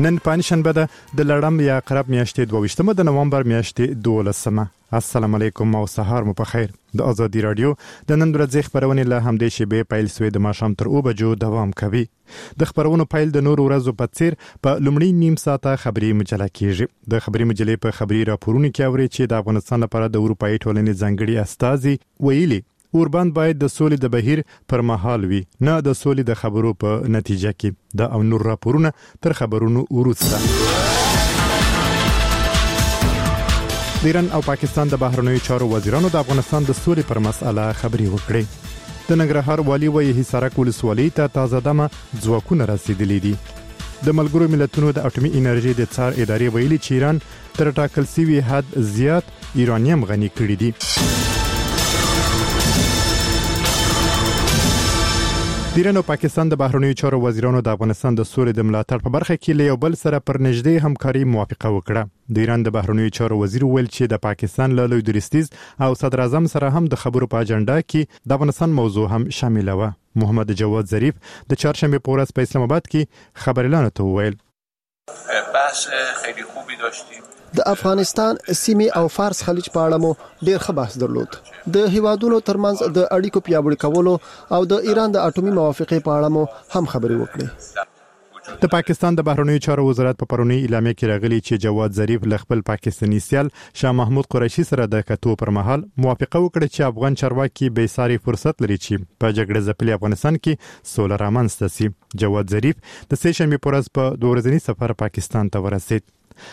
نن پنځشنبه ده د لړم یا عقرب میاشتې 22 د نوامبر میاشتې 12. السلام علیکم او سهار مو په خیر. د ازادي رادیو د نن ورځې خبرونه له همدې شیبې پیل سوې د ماښام تر 2 بجو دوام کوي. د خبرونو پیل د نور ورځو په څیر په لومړی نیم ساعته خبري مجله کېږي. د خبري مجلې په خبري راپورونو کې اوري چې د افغانستان لپاره د اروپאי ټولنې ځانګړي استازي ویلي اوربند باید د سولې د بهیر پر مهال وي، نه د سولې د خبرو په نتیجه کې. دا او نور راپورونه تر خبرونو وروسته. د ایران او پاکستان د بهرنیو چارو وزیرانو د افغانستان د سولې پر مسله خبري وکړي. د ننګرهار والي وایي حصارک ولسوالۍ ته تازه دمه ځواکونه رسیدلي دي. د ملګرو ملتونو د اټومي انرژي د څار ادارې ویلي چې ایران تر ټاکل شوي حد زیات یورانیم غني کړی دي. د ایران او پاکستان د بهرنیو چارو وزیرانو د افغانستان د سولې د ملاتړ په برخه کې له یو بل سره پر نږدې همکاري موافقه وکړه. د ایران د بهرنیو چارو وزیر ویل چې د پاکستان له لوی درستیز او صدر اعظم سره هم د خبرو په اجنډا کې د افغانستان موضوع هم شامل و. محمد جواد ظریف د چهارشنبه په ورځ په اسلام آباد کې خبريالانو ته وویل بحث خیلی خوبی داشتیم. د افغانستان سیمې او فارس خلیج په اړه مو ډیر ښه بحث درلود. د هیوادونو ترمنځ د اړیکو پیاوړي کولو او د ایران د اټومي موافقې په اړه مو هم خبرې وکړې. د پاکستان د بهرنیو چارو وزارت په پرونی اعلامیه کې راغلی چې جواد ظریف له خپل پاکستاني سیال شاه محمود قریشي سره د کتو پر مهال موافقه وکړه چې افغان چارواکي به ساري فرصت لري چې په جګړه ځپلي افغانستان کې سوله رامنځته شي. جواد ظریف د سه شنبه په ورځ په 2 ورځني سفر پاکستان ته ورسید.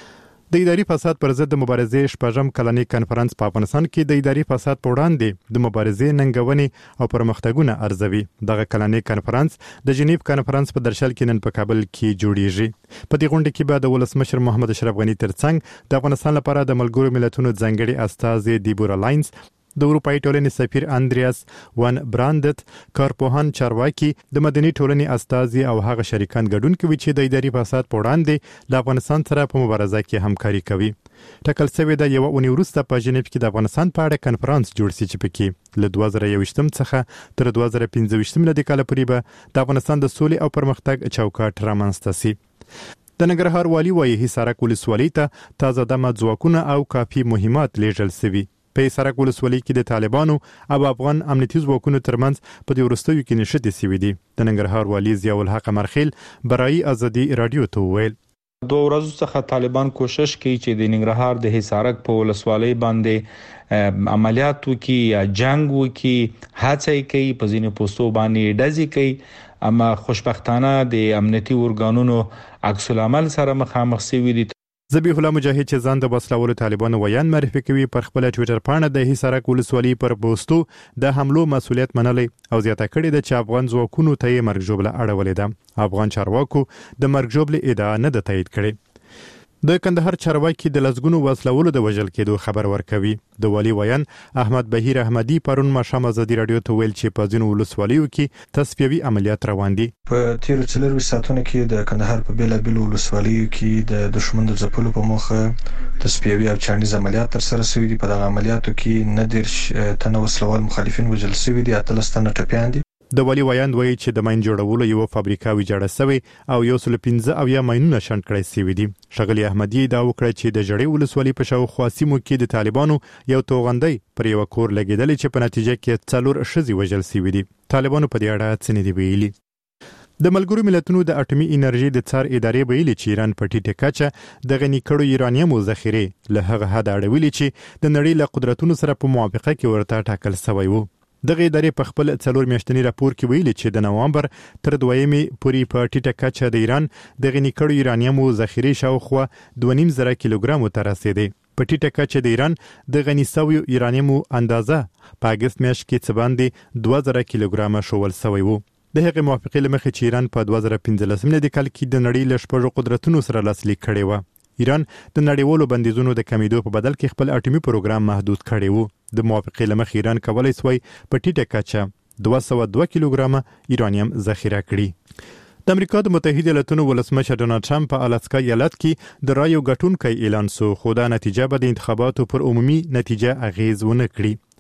د اداري فساد پر ضد د مبارزې شپږم کلنۍ کانفرنس په افغانستان کې د اداري فساد په وړاندې د مبارزې ننګونې او پرمختګونه ارزوي. دغه کلنۍ کانفرنس د جنیف کانفرنس په درشل کې نن په کابل کې جوړیږي. په دې غونډه کې به د ولسمشر محمد اشرف غنی ترڅنګ د افغانستان لپاره د ملګرو ملتونو ځانګړي استازي دیبورا لاینز، د اروپאי ټولنې سفیر اندریاس وان براندت، کارپوهان، چارواکي، د مدني ټولنې استازي او هغه شریکان ګډون کوي چې د اداري فساد په وړاندې له افغانستان سره په مبارزه کې همکاري کوي. ټاکل شوی د یو اونۍ وروسته په جنیف کې د افغانستان په اړه کانفرنس جوړ شي چې پکې له 2021 څخه تر 2015 میلادي کال پورې به د افغانستان د سولې او پرمختګ چوکاټ رامنځته شي. د ننګرهار والي وایي حصارک ولسوالۍ ته تازه دمه ځواکونه او کافي مهمات لیږل شوي. په حصارک ولسوالۍ کې د طالبانو او افغان امنیتي ځواکونو ترمنځ په دې وروستیو کې نښتې شوې دي. د ننګرهار والي ضیاء الحق مرخیل برای ازادي رادیو ته وویل 2 ورځې څخه طالبان کوشش کوي چې د ننګرهار د حصارک په ولسوالۍ باندې عملیات وکړي یا جنگ وکړي، هڅه کوي په ځینو پوسټو باندې ډزې کوي، اما خوشبختانه د امنیتي ورګانونو عکس العمل سره مخامخ شوي دي. ذبیح الله مجاهد چې ځان د وسلوالو طالبانو ویان معرفي کوي پر خپل ټوئیټر پاڼه د حصارک ولسوالۍ پر پوسټو د حملو مسؤلیت منلي او زیاته کړې ده چې افغان ځواکونو ته یې مرګ ژوبله اړولې ده. افغان چارواکو د مرګ ژوبلې ادعا نه ده تایید کړې. د کندهار چارواکي د لسګونو وسلوالو د وژل کېدو خبر ورکوي. د والي ویان احمد بهیر احمدي پرون ماښام ازادي رادیو ته ویل چې په ځینو ولسوالیو کې تصفیوي عملیات روان دي. په تیر 4 ساعتونو کې د کندهار په بیلابیلو ولسوالیو کې د دشمن د ځپلو په موخه تصفیوي او چانیز عملیات تر سره شوي دي. په دغه عملیاتو کې 19 تنه وسلوال مخالفین وژل شوي دي، 13 تنه ټپیان دي. د والي ویان وایي چې د ماین جوړولو یو فابریکه ویجاړه شوې او 115 او یا ماینونه شنډ کړای شوي دي. ښاغلي احمدي دا وکړه چې د جړې ولسوالۍ په شاوخوا سیمو کې د طالبانو یو توغندۍ پر یو کور لګیدل چې په نتیجه کې 4 ښځې وژل شوي دي. طالبانو په دې اړه څه نه دي ویلي. د ملګرو ملتونو د اټومي انرژي د څار ادارې ویلي چې ایران په ټیټه کچه د غني کړو یورانیم ذخیره له هغه حد اړولې چې د نړۍ له قدرتونو سره په موافقه کې ورته ټاکل شوی وو. دغه ادارې په خپل 4 میاشتنی راپور کې ویلي چې د نوامبر تر 2 پورې په ټیټه کچه د ایران د غني کړو یورانیم ذخیره شاوخوا 2.5 کیلوګرام ته رسیدي. په ټیټه کچه د ایران د غني شوی یورانیم اندازه په اگست میاشت کې څه باندې 2000 کیلوګرام شول شوی وو. د هغې موافقې لمخې چې ایران په 2015 میلادي کال کې د نړۍ له شپږو قدرتونو سره لاسلیک کړی و. ایران د نړیوالو بندیزونو د کمیدو په بدل کې خپل اټومي پروګرام محدود کړی وو. د موافقې لمخې ایران کولای شوی په ټیټه کچه 202 کیلوګرام یورانیم ذخیره کړي. د امریکا د متحده ایالاتونو ولسمشر ډونالد ټرمپ په الاسکا ایالت کې د رایو ګټونکی اعلان سو، خو دا نتیجه به د انتخاباتو پر عمومي نتیجه اغیز ونه کړي.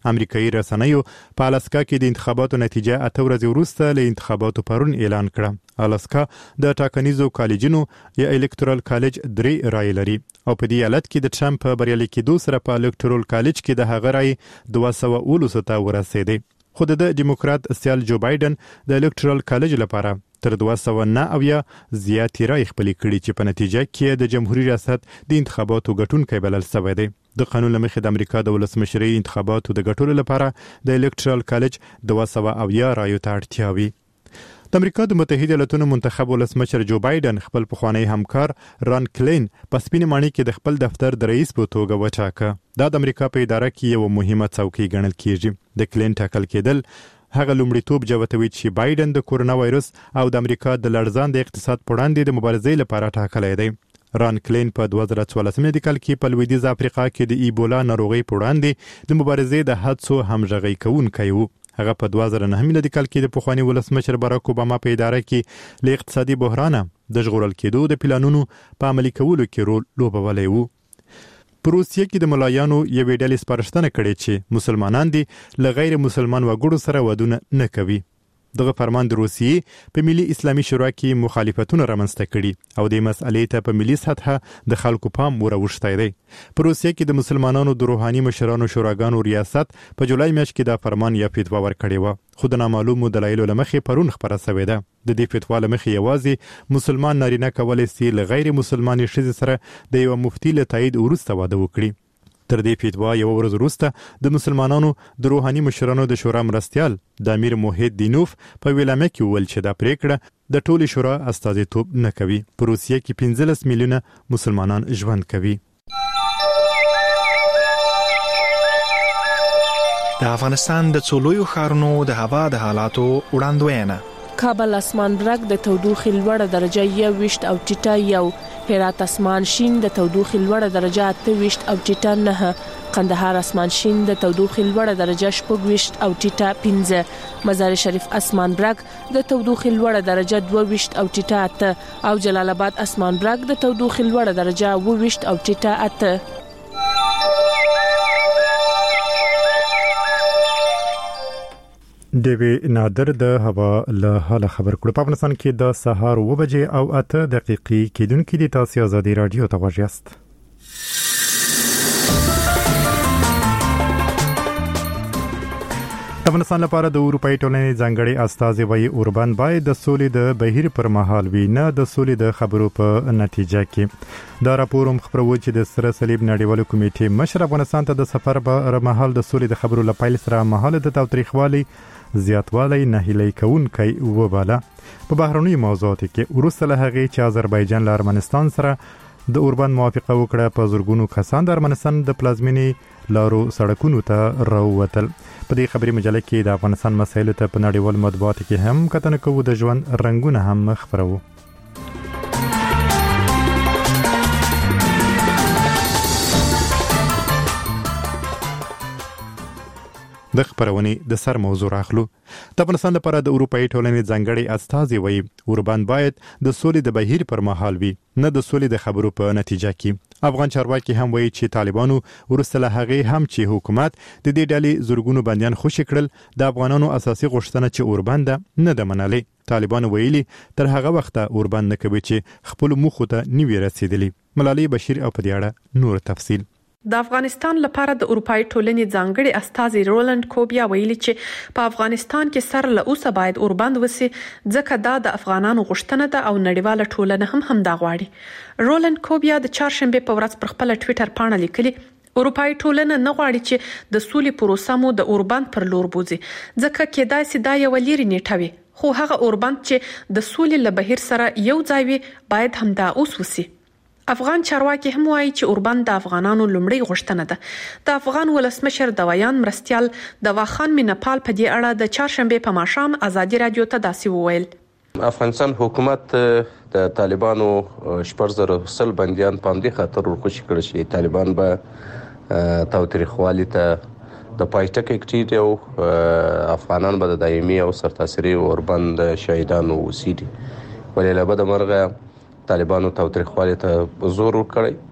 امریکایي رسنیو په الاسکا کې د انتخاباتو نتیجه 8 ورځې وروسته له انتخاباتو پرون اعلان کړه. الاسکا د ټاکنیزو کالجونو یا الکترال کالج 3 رای لري او په دې حالت کې د ټرمپ په بریالي کېدو سره په الکترال کالج کې د هغه رای 219 ته ورسېده. خو د ډیموکرات سیال جو بایدن د الکترال کالج لپاره تر 209 زیاتې رای خپلې کړي چې په نتیجه کې د جمهوریت ریاست د انتخاباتو ګټونکی بلل شوی دی. د قانون لمخې د امریکا د ولسمشرۍ انتخاباتو د ګټلو لپاره د الکترال کالج 200 رایو ته اړتیا وي. د امریکا د متحده ایالاتونو منتخب ولسمشر جو بایدن خپل پخوانی همکار ران کلین په سپینې ماڼۍ کې د خپل دفتر د رئیس په توګه وټاکه. دا د امریکا په اداره کې یو مهمه څوکۍ ګڼل کیږي. د کلین ټاکل کېدل هغه لومړیتوب جوتوي چې بایدن د کورونا وایرس او د امریکا د لړزان د اقتصاد په وړاندې د مبارزې لپاره ټاکلی دی. ران کلین په 2014 کال کې په لویدیځ افریقا کې د ایبولا ناروغۍ په وړاندې د مبارزې د هڅو همغږي کوونکی و. هغه په 2009 کال کې د پخوانی ولسمشر باراک اوباما په اداره کې له اقتصادي بحران د ژغورل کېدو د پلانونو په عملي کولو کې رول لوبولی و. په روسیه کې د ملایانو یوې ډلې سپارښتنه کړې چې مسلمانان دي له غیر مسلمان وګړو سره ودونه نه کوي. دغه فرمان د روسیې په ملي اسلامي شورا کې مخالفتونه رامنځته کړي او د مسئلې ته په ملي سطحه د خلکو پام وروښتی دی. په روسیه کې د مسلمانانو د روحاني مشرانو شوراګانو ریاست په جولای میاشت کې دا فرمان یا فتوا ورکړې و، خو د نامعلومو دلایلو له مخې پرون خپره شوې ده. د دې فتوا له مخې یوازې مسلمان نارینه کولی شي له غیر مسلمانې ښځې سره د یو مفتي له تایید وروسته واده وکړي. تر دې فتوا یو ورځ وروسته د مسلمانانو د روحاني مشرانو د شورا مرستیال د امیر موحد دینوف په ویلامه کې وویل چې دا پریکړه د ټولې شورا استازیتوب نه کوي. په روسیه کې 15 میلیونه مسلمانان ژوند کوي. د افغانستان د څولویو ښارونو د هوا د حالاتو وړاندوینه. کابل اسمان برګ د تودوخې لوړه درجه 21 او ټیټه 1، هرات اسمان شین د تودوخې لوړه درجه 28 او ټیټه 9، قندهار اسمان شین د تودوخې لوړه درجه 26 او ټیټه 15، مزار شریف اسمان برګ د تودوخې لوړه درجه 22 او ټیټه 8 او جلال آباد اسمان برګ د تودوخې لوړه درجه 22 او ټیټه 8. دیوی نادر د هوا له حال خبر کړو. په افغانستان کې د سهار 9 بجې او 8 دقیقې کېدونکې د تاسو آزادي رادیو ته غوږ یاست. افغانستان لپاره د اروپאי ټولنې ځانګړي استازي وایي اوربان باید د سولې د بهیر پر مهال وي، نه د سولې د خبرو په نتیجه کې. دا راپور هم خبروي چې د سره صلیب نړیوال کمیټې مشر افغانستان ته د سفر پر مهال د سولې د خبرو لپاره سره مهال د تاوتریخوالي زیاتوالی نه هلي کوونکی وباله. په بهرنۍ موضوعاتو کې وروسته له هغې چې آذربایجان له ارمنستان سره د اوربان موافقه وکړه، په زرګونو کسان د ارمنستان د پلازمینې لارو سړکونو ته راووتل. په دې خبري مجله کې د افغانستان مسایلو ته په نړیوال مطبوعاتو کې هم کتنه کوو، د ژوند رنگونه هم خبرو. د خبرونې د سر موضوع راخلو. د افغانستان لپاره د اروپאי ټولنې ځانګړي استازي وایي اوربان باید د سولې د بهیر پر مهال وي، نه د سولې د خبرو په نتیجه کې. افغان چارواکي هم وایي چې طالبانو ورسره هغه هم چې حکومت د دې ډلې زورګونو بنديان خوشی کړل، د افغانانو اساسي غوښتنه چې اوربان ده نه د منلې. طالبان ویلي تر هغه وخته اوربان نه کوي چې خپل مخ ته نیوي رسیدلی. ملالي بشیر او په دې اړه نور تفصیل. د افغانستان لپاره د اروپאי ټولنې ځانګړي استازي رولند کوبیا ویلي چې په افغانستان کې سر له اوسه باید اوربند وسی، ځکه دا د افغانانو غوښتنه ده او نړیواله ټولنه هم دا غواړي. رولند کوبیا د چهارشنبه په ورځ پر خپل ټوئیټر پاڼه لیکلي اروپאי ټولنه نه غواړي چې د سولې پروسه مو د اوربند پر لور بوزي، ځکه کېدای شي دا یو لري نیټوي، خو هغه اوربند چې د سولې له بهیر سره یو ځای وي باید هم دا اوس وسی. افغان چارواکي هم وایي چې اوربند د افغانانو لومړی غوښتنه ده. د افغان ولسمشر دوايان مرستيال دواخان مینپال په دې اړه د چهارشنبه په ماښام آزادي رادیو ته داسې وویل: افغانستان حکومت د طالبانو 4000 بنديان پاندې خاطر ورخوشي کړی چې طالبان به تاوتریخوالي ته د پایټک اکټیټ او افغانان به د دایمي او سرتاسري اوربند شهیدانو وسیدي. ولې له بده مرغه طالبانو تاوتریخوالي ته زور ورکړی.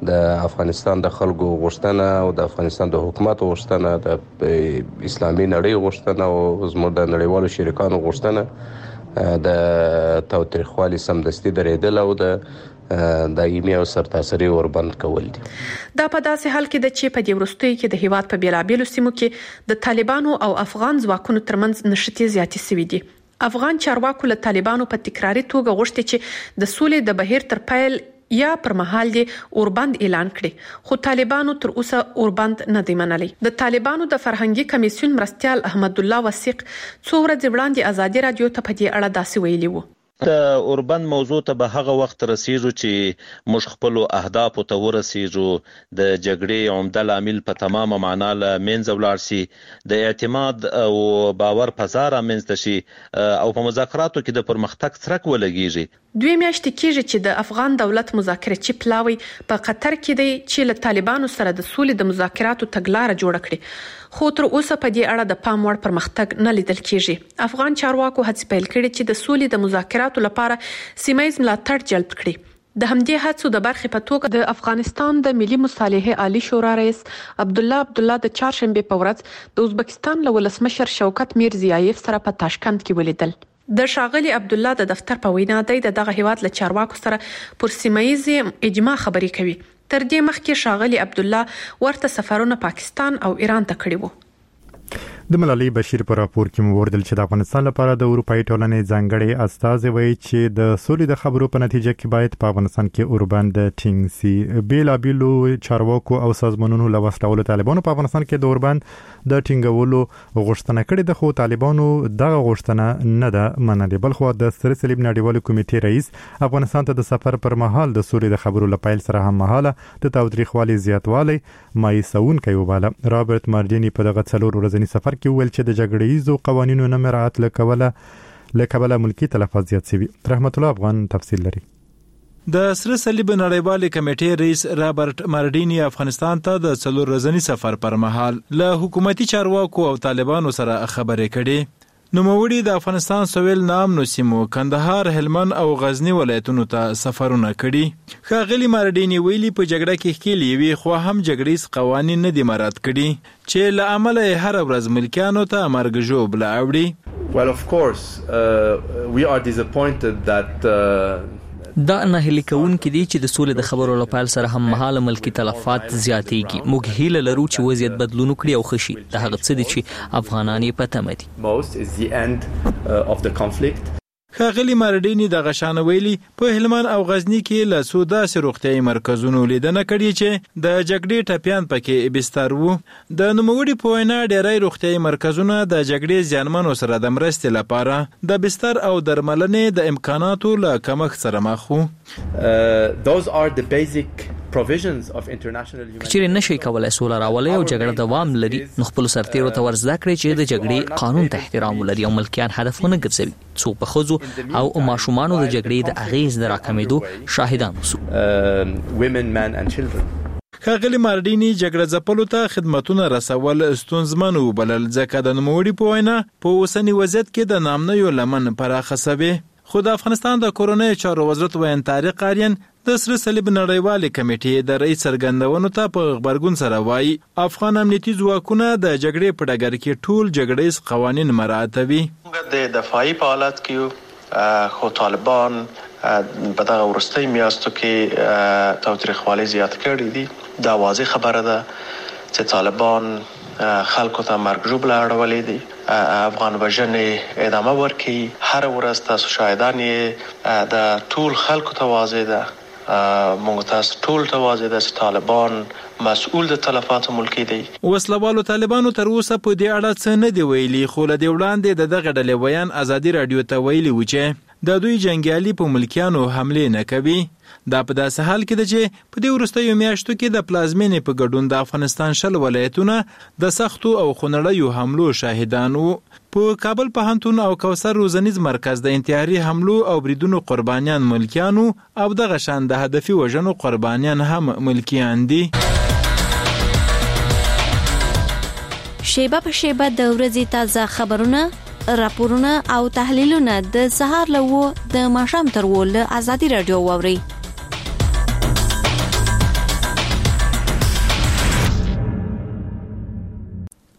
د افغانستان د خلکو غوښتنه او د افغانستان د حکومت غوښتنه د اسلامي نړۍ غوښتنه او زموږ د نړیوالو شریکانو غوښتنه د تاوتریخوالي سمدستي درېدل او د دایمي او سرتاسري وربند کول دي. دا په داسې حال کې د چې په دې وروستیو کې د هیواد په بیلابېلو سیمو کې د طالبانو او افغان ځواکونو ترمنځ نښتې زیاتې شوې دي. افغان چارواکو له طالبانو په تکراري توګه غوښتي چې د سولې د بهیر تر پیل یا پر مهال دی اوربند اعلان کړي، خو طالبانو تر اوسه اوربند نه دی منلي. د طالبانو د فرهنګي کمیسیون مرستيال احمد الله وثیق څو ورځې وړاندې ازادي رادیو ته په دې اړه داسې ویلي وو. د اوربند موضوع ته به هغه وخت رسیږو چې موږ خپل اهداف ته ورسیږو، د جګړې عمده لامل په تمامه معنا له منځه ولاړ شي، د اعتماد او باور فضا رامنځته شي او په مذاکراتو کې د پرمختګ څرک ولګیږي. 2 میاشتې کېږي چې د افغان دولت مذاکراتي پلاوی په قطر کې دی چې له طالبانو سره د سولې د مذاکراتو تګلارې جوړ کړي، خو تر اوسه په دې اړه د پام وړ پرمختګ نه لیدل کېږي. افغان چارواکو هڅې پیل کړې چې د سولې د مذاکراتو لپاره سیمه‌ییز ملاتړ جلب کړي. د همدې هڅو د برخې په توګه د افغانستان د ملي مصالحې عالی شورا رئیس عبدالله د چهارشنبه په ورځ د ازبکستان له ولسمشر شوکت میرزیایف سره په تاشکند کې ولیدل. د شاغلي عبدالله د دفتر په وینا دی دغه هیواد له چارواکو سره پر سیمه‌ییز اجماع خبرې کوي. تر دې مخکې شاغلي عبدالله ورته سفرونه پاکستان او ایران ته کړي وو. د ملالي بشیر په راپور کې موردل چې د افغانستان لپاره د اروپאי ټولنې ځانګړي استازي وایي چې د سولې د خبرو په نتیجه کې باید په افغانستان کې اوربند ټینګ سي. بیلابیلو چارواکو او سازمانونو له وسلوالو طالبانو په افغانستان کې د اوربند د ټینګولو غوښتنه کړې ده، خو طالبانو دغه غوښتنه نه ده منلې. بلخو د سره صلیب نړیوال کمیټې رئیس افغانستان ته د سفر پر مهال د سولې د خبرو لپاره سره هم مهاله د تاوتریخوالي زیاتوالی مایسون کوي وباله. رابرټ مارډینی په دغه 4 ورځنی سفر کې ویل چې د جګړې ایزو قوانینو نه مراعات لکوله ملکی تلفات زیات شوی. رحمت الله افغان تفصیل لري. د سره صلیب نړیوال کمیټې رئیس رابرټ مارډینی افغانستان ته د 4 ورځنی سفر پر مهال له حکومتي چارواکو او طالبانو سره خبرې کړي. نوموړي د افغانستان سویل نام نوسیمو کندهار، هلمند او غزنی ولایتونو ته سفرونه کړي. ښاغلي مارډینی ویلي په جګړه کې ښکېلې وي، خو هم جګړیز قوانین نه دي مراعات کړي چې له امله هر ورځ ملکیانو ته مرګ ژوبله اوړي. Well, of course, we are disappointed that دا نه هلي کوونکې دي چې د سولې د خبرو لپاره سره هم مهاله ملکی تلفات زیاتېږي. موږ هیله لرو چې وضعیت بدلون وکړي او خشي. د هغه څه دي چې افغانان یې په تمه دي. Most is the end of the conflict. ښاغلي مارډینی د غشانه ویلي په هلمند او غزنی کې له سوداسي روغتيایي مرکزونو لیدنه کړې چې د جګړې ټپيان پکې بستر وو. د نوموړي په وینا ډېری روغتيایي مرکزونه د جګړې زیانمنو سره د مرستې لپاره د بستر او درملنې د امکاناتو له کمښت سره مخ وو. Those are the basic provisions of international humanitarian. چې نشي کولای سوله راولي او جګړه دوام لري، نو خپل سرتیرو ته ورزده کړی چې د جګړې قانون ته احترام ولري او ملکیان هدفونه ګرځوي. څوک په خزو او ماشومانو د جګړې د اغیز د راکمېدو شاهدان وسو. Women, men and children. ښاغلي مارډینی جګړه ځپلو ته خدماتونه رسول ستونزمن وبلل، ځکه د نوموړي په وینا په اوسنی وضعیت کې د نامنیو لمن پراخه شوی. خو د افغانستان د کورونی چارو وزارت وین طارق آریان د سره صلیب نړیوال کمیټې د رئیس څرګندونو ته په خبرګون سره وایي افغان امنیتي ځواکونه د جګړې په ډګر کې ټول جګړیز قوانین مراعاتوي. د دفاعي په حالت کې خو طالبان په دغه وروستۍ میاشتو کې تاوتریخوالي زیات کړي دي. دا واضح خبره ده چې طالبان خلکو ته مرګ ژوبله اړولې دي، افغان وژنې ادامه ورکوي. هر ورځ تاسو شاهدان یې د ټول خلکو ته واضح ده، موږ تاسو ټول ته واضح ده چې طالبان مسؤل د تلفاتو ملکی دی. وسلوالو طالبانو تر اوسه په دې اړه څه نه دی ویلي، خو له دې وړاندې دغه ډلې ویان ازادي رادیو ته ویلي و چې د دوی جنگیالي په ملکیانو حمله نه کوي. دا په داسې حال کې ده چې په دې وروستیو میاشتو کې د پلازمینې په ګډون د افغانستان 10 ولایتونه د سختو او خونړیو حملو شاهدان وو. په کابل پوهنتون او کوثر روزنیز مرکز د انتحاري حملو او بریدونو قربانیان ملکیانو او دغه شان د هدفي وژنو قربانیان هم ملکیان دي. شیبه په شیبه د ورځې تازه خبرونه، راپورونه او تحلیلونه د سهار له د ماښام تر ول آزادي رادیو واوري.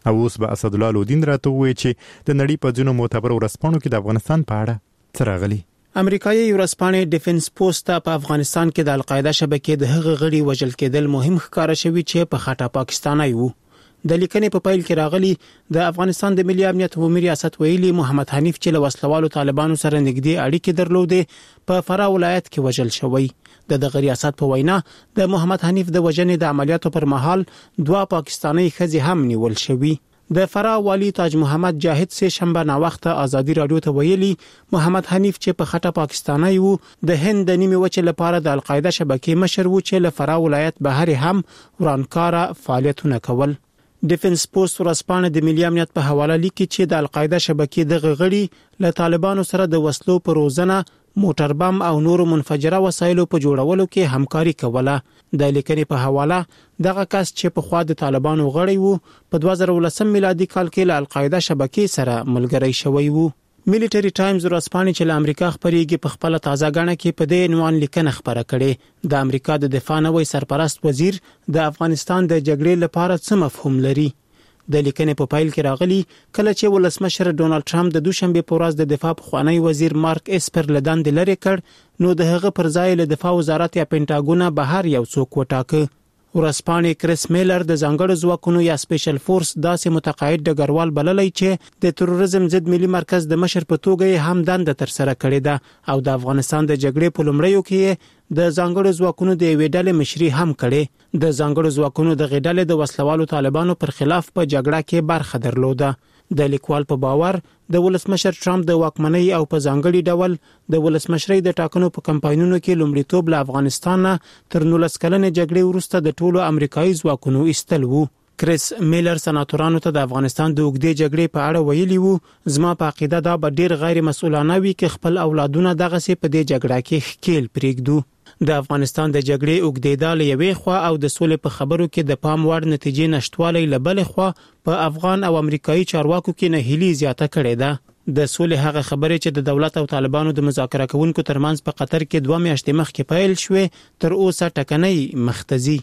او اوس به اسد الله لودین راته وایي چې د نړۍ په ځینو معتبر ورځپاڼو کې د افغانستان په اړه څه راغلي. امریکایي ورځپاڼې ډیفنس پوسټ په افغانستان کې د القاعده شبکې د هغه غړي وژل کېدل مهم ښکاره شوی چې په خاطر پاکستاني وو. د لیکنې په پیل کې راغلي د افغانستان د ملي امنیت عمومي ریاست ویلي محمد حنیف چې له وسلوالو طالبانو سره نږدې اړیکې درلودې په فراه ولایت کې وژل شوی. د دغه ریاست په وینا د محمد حنیف د وژنې د عملیاتو پر مهال 2 پاکستاني ښځې هم نیول شوی. د فراه والی تاج محمد جاهد سه شنبه نا وخت ازادي رادیو ته ویلي محمد حنیف چې په خټه پاکستاني وو د هند د نیمه وچه لپاره د القاعده شبکې مشر وو چې له فراه ولایت بهر هم ورانکاره فعالیتونه کول. ډیفنس پوسټ ورځپاڼه د ملي امنیت په حواله لیکي چې د القاعده شبکې د غړي له طالبانو سره د وسلو پر روزنه موټر بم او نور منفجره وسایلو په جوړولو کې همکاري کوله. د لیکنې په حواله دغه کس چې په خوا د طالبانو غړی وو په 2019 میلادي کال کې له القاعده شبکې سره ملګری شوی وو. ملټری ټایمز ورځپاڼه چې له امریکا خبريږي په خپل تازه غاڼه کې په دې عنوان لیکنه خبره کړې د امریکا د دفاع نوې سرپرست وزیر د افغانستان د جګړې لپاره څه مفهوم لري. د لیکنې په پایل کې راغلي کله چې ولسمشر ډونالد ټرمپ د دوشنبه په ورځ د دفاع پخوانی وزیر مارک اسپر لدان د لری کړ نو د هغه پر ځای له دفاع وزارت یا پینټاګون بهر یو څوک وټاکه. ورځپاڼې کریس میلر د ځانګړو ځواکونو یا سپیشل فورس داسې متقاعد ډګروال بللی چې د تروریزم ضد ملي مرکز د مشر په توګه هم دنده تر سره کړې ده او د افغانستان د جګړې په لومړیو کې د ځانګړو ځواکونو د ویډلې مشري هم کړې. د ځانګړو ځواکونو د غډلې د وسلوالو طالبانو پر خلاف په جګړه کې برخه درلوده. د لیکوال په باور د ولسمشر ټرمپ د واکمنۍ او په ځانګړي ډول د ولسمشرۍ د ټاکنو په کمپاینونو کې لومړیتوب له افغانستان تر 19 کلنې جګړې وروسته د ټولو امریکایي ځواکونو ایستل وو. کریس میلر سناتورانو ته د افغانستان د اوږدې جګړې په اړه ویلي وو زما په عقیده دا به ډیر غیر مسؤلانه وي چې خپل اولادونه دغه سي په دې جګړه کې ښکیل پرېږدو. د افغانستان د جګړې اوږدېدل یوې خوا او د سولې په خبرو کې د پام وړ نتیجې نشټوالی لبلې خوا په افغان او امریکایي چارواکو کې نهیلي زیاته کړې ده. د سولې هغه خبرې چې د دولت او طالبانو د مذاکره کوونکو ترمنځ په قطر کې 2 میاشتې مخکې پیل شوې تر اوسه ټکنۍ مختزي.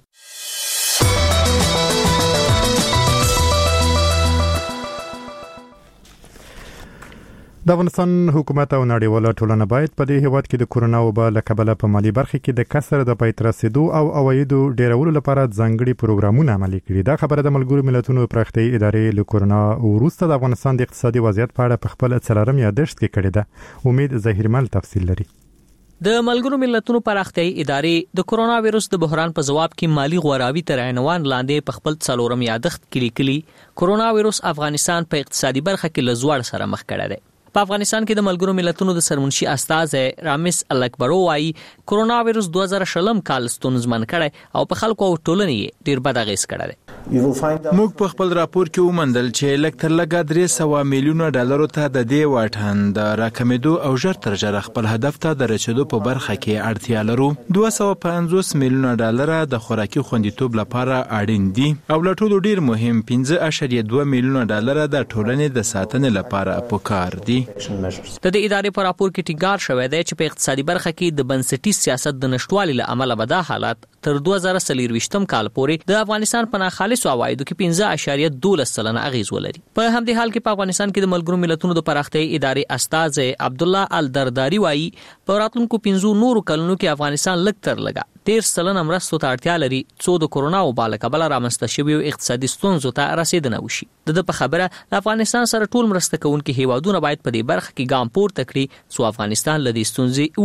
د افغانستان حکومت او نړیواله ټولنه باید په دې هیواد کې د کورونا وبا له کبله په مالی برخه کې د کسر د پای ته رسیدو او عوایدو ډیرولو لپاره ځانګړي پروګرامونه عملي کړي. دا خبره د ملګرو ملتونو پراختیايي ادارې له کورونا وروسته د افغانستان د اقتصادي وضعیت په اړه په خپل څلورم یادښت کې کړې ده. امید ظاهرمل تفصیل لري. د ملګرو ملتونو پراختیايي ادارې د کورونا وایروس د بحران په جواب کې مالی غوراوي تر عنوان لاندې په خپل څلورم یادښت کې لیکلي کورونا وایروس افغانستان په اقتصادي برخه کې لزوړ سره مخ کړی دی. په افغانستان کې د ملګرو ملتونو د سرمنشي استاذ رامس الکبرو وايي کورونا وایروس 2020 کال ستونزمن کړي او په خلکو او ټولنې ډیر بد اغیز کړی دی. موږ په خپل راپور کې ومندل چې لږ تر لږه 300 میلیونه ډالرو ته د دې واټن د راکمېدو او ژر تر ژره خپل هدف ته د رسیدو په برخه کې اړتیا لرو. 250 میلیونه ډالر د خوراکي خوندیتوب لپاره اړین دي او له ټولو ډیر مهم 15.2 میلیونه ډالر د ټولنې د ساتنې لپاره پکار دي. د دې ادارې په راپور کې ټینګار شوی دی چې په اقتصادي برخه کې د بنسټیز سیاست د نشټوالي له امله به دا حالات تر 2023 کال پورې د افغانستان په ناخالصو عوایدو کې 15.12% اغیز ولري. په همدې حال کې په افغانستان کې د ملګرو ملتونو د پراختیايي ادارې استاذ عبد الله الدرداری وايي په راتلونکو 15 نورو کلونو کې افغانستان لږ تر لږه 13% مرستو ته اړتیا لري څو د کورونا وبا له کبله رامنځته شویو اقتصادي ستونزو ته رسیدنه وشي. د په خبره د افغانستان سره ټول مرسته کوونکي هیوادونه باید په دې برخه کې ګام پورته کړي څو افغانستان له دې ستونزې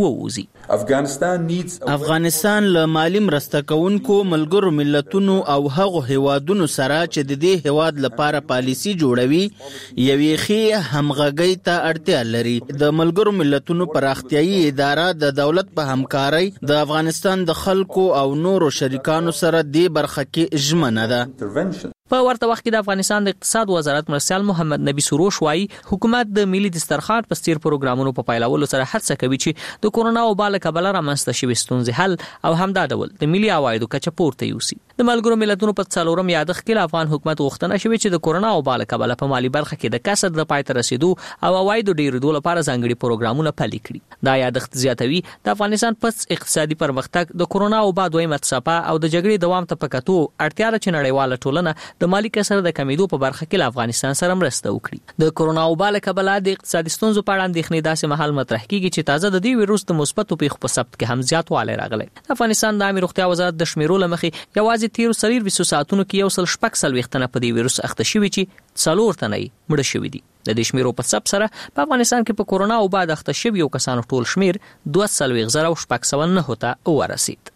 ووځي. افغانستان له مالی مرسته کوونکو ملګرو ملتونو او هغو هیوادونو سره چې د دې هیواد لپاره پالیسي جوړوي یوې ښې همغږۍ ته اړتیا لري. د ملګرو ملتونو پراختیايي اداره د دولت په همکارۍ د افغانستان د خلکو او نورو شریکانو سره دې برخه کې ژمنه ده. په ورته وخت کې د افغانستان د اقتصاد وزارت مرسل محمد نبی سروش وايي حکومت د ملي دسترخوان په ستیر پروګرامونو په پیلولو سره هڅه کوي چې د کورونا وبا له کبله رامنځته شوې ستونزې حل او همدا ډول د ملي عوایدو کچه پورته یوسي. د ملګرو ملتونو په څلورم یادښت کې افغان حکومت غوښتنه شوې چې د کورونا وبا له کبله په مالی برخه کې د کسر د پای ته رسیدو او عوایدو ډیرېدو لپاره ځانګړي پروګرامونه پلي کړي. دا یادښت زیاتوي د افغانستان پس اقتصادي پرمختګ د کورونا وبا دویمه څپه او د جګړې دوام ته پکاتو اړتیا ده چې نړیواله ټولنه د مالی کسر د کمیدو په برخه کې له افغانستان سره مرسته وکړي. د کورونا وبا له کبله د اقتصادي ستونزو په اړه اندېښنې داسې مهال مطرح کیږي چې تازه د دې ویروس د مثبتو پیښو په ثبت کې هم زیاتوالی راغلی. افغانستان د عامه روغتیا وزارت د شمیرو لمخې یوازې تیر 24 ساعتونو کې یو سل شپږ تنه په دې ویروس اخته شوي چې 4 تنه مړه شوي دي. د دې شمیرو په ثبت سره په افغانستان کې په کورونا وبا د اخته شویو کسانو ټول شمیر 2,609 ته ورسید.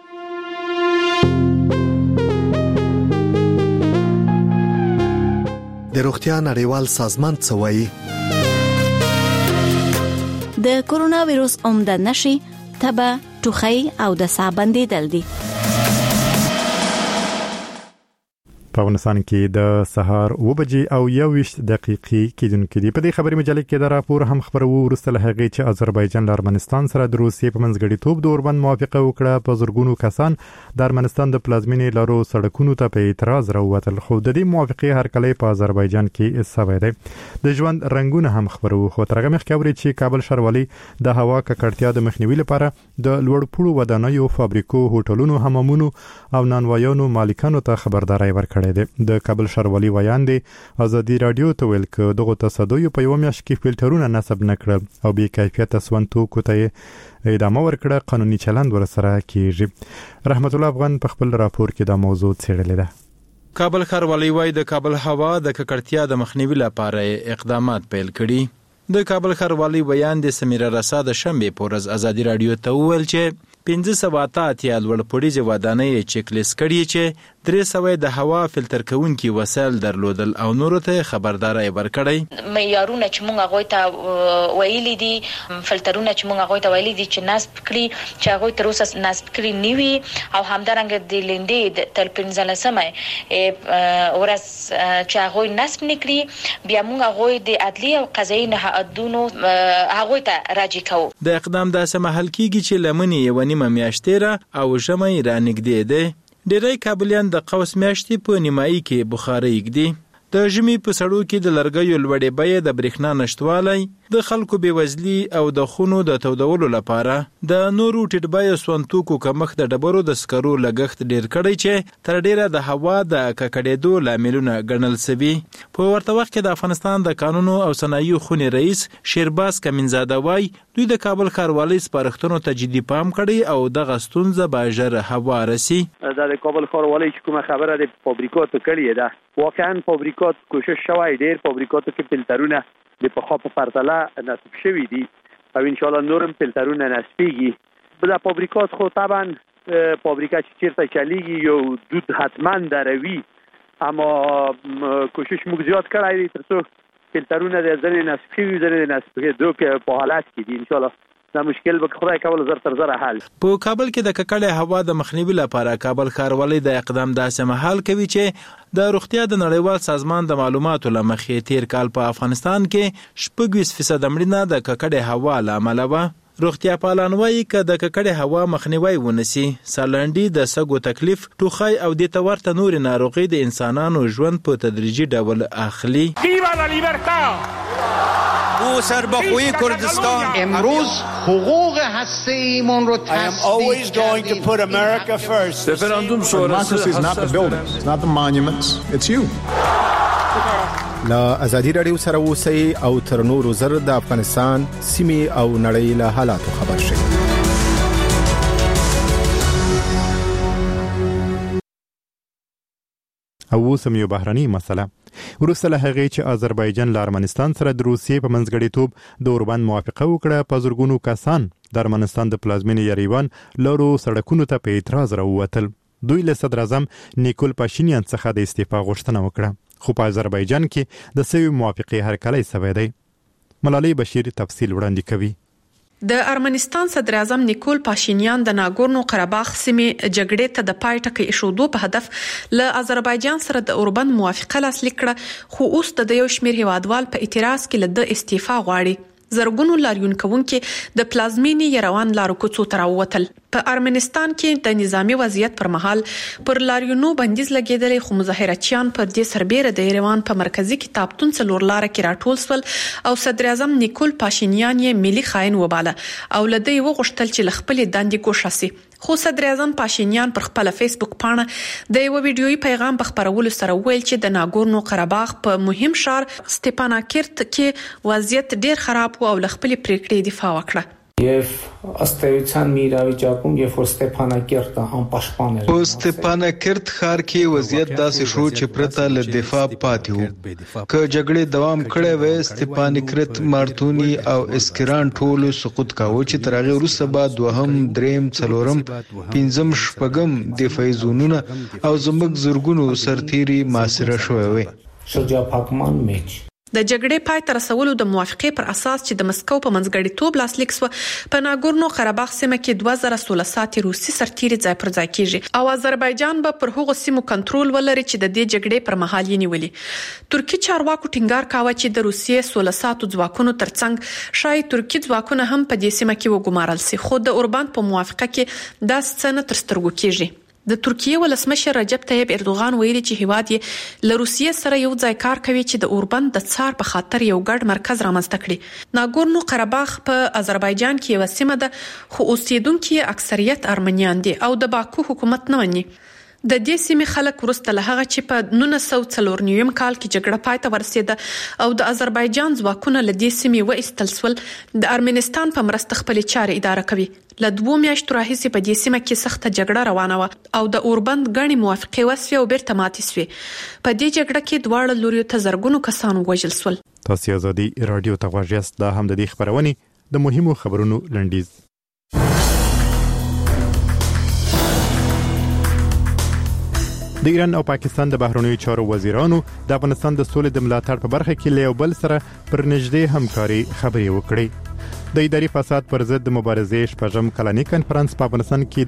د روغتیا نړیوال سازمان څه وایي؟ د کورونا ویروس عمده نښې تبه، ټوخی او د ساه بندیدل دي. په افغانستان کې د سهار 9:21 کېدونکې دي. په دې خبري مجلې کې دا راپور هم خبرو ورسته له هغه چې آذربایجان له ارمنستان سره د روسیې په منځګړیتوب د اوربند موافقه وکړه. په زورګونو کسان د ارمنستان د پلازمینې لارو سړکونو ته په اعتراض راووتل، خو د دې موافقه هرکلی په آذربایجان کې سوی دی. د ژوند رنگونه هم خبرو، خو ترغه مخ کوري چې کابل ښاروالي د هوا ککړتیا د مخنیوي لپاره د لوړ پوړو ودانیو، فابریکو، هوټلونو، حمامونو او نانوایانو مالکانو ته خبرداري ورکړه. د کابل ښاروالي ویان دي ازادي رادیو ته ویل ک دغه تصدیو په یو میاشت کې فلټرونه نصب نکړل او بې کیفیت سونتو کوته ادامه ورکړه، قانوني چلند ورسره کیږي. رحمت الله افغان په خپل راپور کې دا موضوع څېړلې ده. کابل ښاروالي وايي د کابل هوا د ککړتیا د مخنیوي لپاره اقدامات پیل کړي. د کابل ښاروالي ویان د سمیره رسا د شنبه په ورځ ازادي رادیو ته ویل چې 580 لوړ پوړیزه ودانۍ چیک لیست کړي چې 300 د هوا فلټر کوونکي وسایل درلودل او نور ته خبرداري ورکړي. معیارونه چې موږ غوي ته ویلي دي، فلټرونه چې موږ غوي ته ویلي دي چې نصب کړي، چې غوي تر اوسه نصب کړي نیوي او همدارنګه د لیندې تل 15مه ورځ چې غوي نصب نکړي، بیا موږ غوي د عدلی او قضایي نهادونو غوي ته راجع کوو. د اقدام داسې محل کیږي چې لمنې یو نیمه میاشتې او ژمي را نږدې ده. ډېری کابلیان د قوس میاشتې په نیمایي کې بخاري ږدي. د ژمي په سړو کې د لرګیو لوړې بیې، د برېښنا نشټوالی، د خلکو بېوزلي او د خونو د تودولو لپاره د نورو ټیټ بیې سونتوکو کمښت د ډبرو د سکرو لګښت ډېر کړی چې تر ډېره د هوا د ککړېدو لاملونه ګڼل شوي. په ورته وخت کې د افغانستان د قانونو او صنایعو خونې رئیس شیرباز کمینزاده وایي دوی د کابل ښاروالۍ سپارښتنو ته جدي پام کړی او دغه ستونزه به ژر هوا رسي. د کابل ښاروالۍ چې کومه خبره د فابریکاتو کړې ده، واقعا فابریکات کوشش شوی ډېر فابریکاتو کې فلټرونه د پخوا په پرتله نصب شوي دي او ان شاء الله نورم فلټرونه نصبېږي. دا فابریکات خو طبعا فابریکه چې چیرته چلیږي یو دود حتما دروي، اما کوشش موږ زیات کړی دی ترڅو فلټرونه د ځنې نصب شوي ځنې د نصب کېدو کې په حالت کې دي. ان شاء الله دا مشکل به خدای کول زر تر زر حل. په کابل کې د ککړې هوا د مخنیوي لپاره کابل ښاروالۍ د اقدام داسې مهال کوي چې د روغتیا د نړیوال سازمان د معلوماتو لمخې تیر کال په افغانستان کې 26% مړینه د ککړې هوا لامل و. روغتیا پالان وایي که د ککړې هوا مخنیوي ونسی، سالنډي، د سګو تکلیف، ټوخی او د تورته نور ناروغي د انسانانو ژوند په تدریجي ډول اخلي. ویوا لا لیبرتا! او سربخوی کردستان امروز حقوق هسته‌ایمون رو I am always going to put America first. referendum sonrası is not the buildings, it's not the monuments, it's you. لا ازادي رادیو سره اوسئ او تر نورو زر د افغانستان سیمې او نړۍ له حالاتو خبر شئ. او سم یو بهرني مسله ورسته له هغه چې آذربایجان له ارمنستان سره د روسیې په منځګړیتوب د اوربند موافقه وکړه. په زورګونو کسان د ارمنستان د پلازمینې یریوان لارو سړکونو ته په اعتراض راووتل. دوی له صدر اعظم نیکول پاشینیان څخه د استعفا غوښتنه وکړه، خو په آذربایجان کې د سوي موافقه هرکلی سوی دی. ملالۍ بشیر تفصیل وړاندې کوي. د ارمنستان صدر اعظم نیکول پاشینیان د ناګورنو قرهباغ سیمې جګړې ته د پای ټکی ایښودو په هدف له آذربایجان سره د اوربند موافقه لاسلیک کړه، خو اوس د یو شمېر هیوادوال په اعتراض کې له د استعفا غواړي. زرګونو لاریون کوونکي د پلازمینې یروان لارو کوڅو ته راووتل. په ارمنستان کې د نظامی وضعیت پر مهال پر لاریونو بندیز لګیدل، خو مظاهرچیان پر دې سربېره د ایران په مرکزی کتابتون څلور لار کې راټول سول او صدر اعظم نیکول پاشینیان یې ملي خائن وباله او لدی وغوښتل چې خپل دندې ګوښه شي. خو صدر اعظم پاشینیان پر خپل فیسبوک پاڼه د یو ویډیويي پیغام په خبرولو سره ویل چې د ناګورنو قرهباغ په مهم ښار ستپاناکرت کې وضعیت ډیر خراب او خپل پریکړې دفاع وکړه. ըստ էության մի իրավիճակում, երբ որ Ստեփանակերտը անպաշտպան էր։ Ստեփանակերտ ښار کې وضعیت داسې شو چې پرته له دفاع پاتې وو. که جګړې دوام کړی وای، استپانکرت، مارتونی او اسکران ټولو سقوط کاوه چې تر هغه وروسته به دوهم، دریم، څلورم، پنځم، شپږم دفاعي زونونه او زموږ زرګونو سرتیري محاصره شوی وای. شجاعپاکمان میچ د جګړې پای ته رسولو د موافقې پر اساس چې د مسکو په منځګړیتوب لاسلیک شو، په ناګورنو قرهباغ سیمه کې 2016 ساعت روسي سرتیري ځای پر ځای کیږي او آذربایجان به پر هغو سیمو کنټرول ولري چې د دې جګړې پر مهال یې نیولې. ترکی چارواکو ټینګار کاوه چې د روسیې 16 ساعت ځواکونو ترڅنګ شای ترکی ځواکونه هم په دې سیمه کې وګمارل شي، خو د اوربان په موافقه کې دا څنګه تر سترګو کیږي. د ترکیه ولسمشر رجب طیب اردوغان ویلي چې هیواد یې له روسیې سره یو ځای کار کوي چې د اوربند د څار په خاطر یو ګډ مرکز رامنځته کړي. ناګورنو قرهباغ په آذربایجان کې یو سیمه ده، خو اوسیدونکو اکثریت ارمنیان دي او د باکو حکومت نه مني. د دې سیمې خلک ورسته له هغه چې په 1994 کال کې جګړه پای ته ورسېده او د آذربایجان ځواکونه له دې سیمې وایستل شول، د ارمنستان په مرسته خپل چارې اداره کوي. له 2 میاشتو راهیسې په دې سیمه کې سخته جګړه روانه وه او د اوربند غني موافقه وسوي او بیرته ماتې شوې. په دې جګړه کې دواړه لوري ته زرګونو کسان وژل شول. تاسو ازادي رادیو ته غواړئ، دا هم د دې خبرونه د مهمو خبرونو لنډیز. د ایران او پاکستان د بهرنیو چارو وزیرانو د افغانستان د سولې د ملاتړ په برخه کې له یو بل سره پر نږدې همکاري خبرې وکړې. د اداري فساد پر ضد د مبارزې شپږم کلنی کنفرانس په افغانستان کې